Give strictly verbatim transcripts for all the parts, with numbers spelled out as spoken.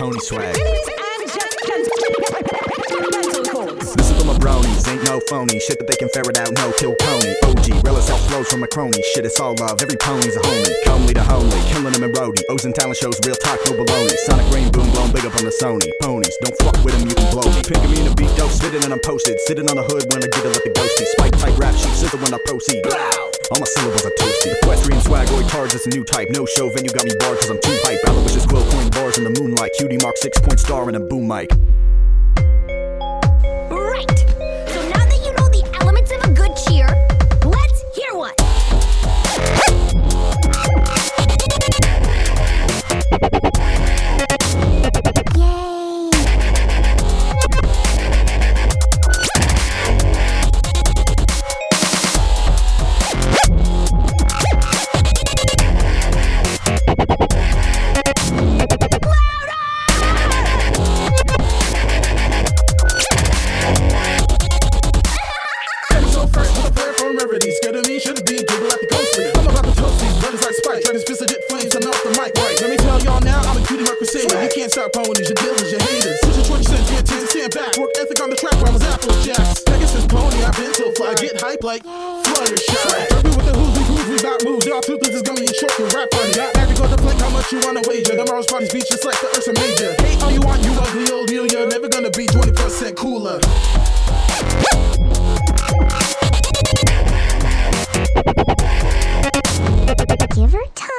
pony swag. Ladies and gentlemen, Listen for my bronies, ain't no phony. Shit that they can ferret out, no kill Coney. O G, real as hell flows from my crony. Shit, it's all love, every pony's a homie. Comely to homely, killing them in roadie. O's and talent shows, real talk, no baloney. Sonic rain boom, blown big up on the Sony. Ponies, don't fuck with them, you can blow me. Picking me in a beat dope, spitting and I'm posted. Sitting on the hood when I get it, let the ghosty. Spike type rap sheet, sizzle when I proceed. All my syllables are toasty. Equestrian swagoid cards, it's a new type. No show venue got me barred cause I'm too hype. Aloysius quill coin bars in the moonlight. Cutie mark six point star and a boom mic. Right! So now that you know the elements of a good cheer, let's hear one! You can't stop ponies, your dealers, your haters. Push your twenty cents, your ten, stand back. Work ethic on the track where I was Apple Jacks. Pegasus pony, I've been so fly. Get hype like Fluttershy. Derby with the who's, we who's, we got moves. Y'all toothless is gummy and short and rap funny. Got back to go to play, how much you wanna wager? Tomorrow's party speech just like the Ursa Major. Hate all you want, you ugly old mule. You're never gonna be twenty percent cooler. Give her time.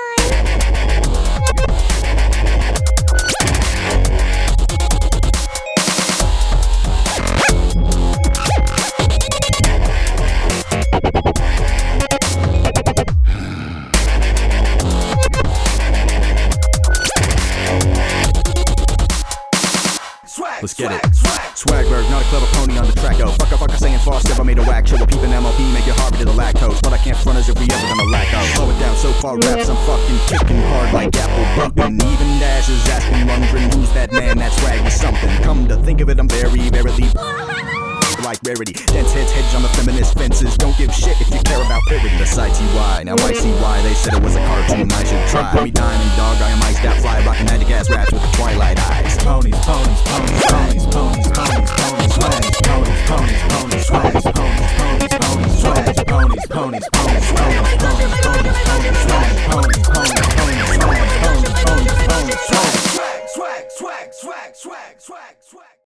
Let's get it. Swagberg, not a clever pony on the track. Oh, fuck a fucker saying false, never made a whack show. A peeping M L P, make it hard to the lactose. But I can't front as if we ever gonna lack out. Slow it down so far, raps, I'm fucking kicking hard like apple bumping. Even Dash is asking, wondering who's that man that swag is something. Come to think of it, I'm very, verily like rarity. Dense heads hedge on the feminist fences. Don't give shit if you care about parody. The side T Y, now I see why they said it was a cartoon. I should try. Call me Diamond Dog, I am iced out fly, rocking magic ass raps with the twilight eyes. Ponies, ponies, ponies, ponies, ponies, ponies.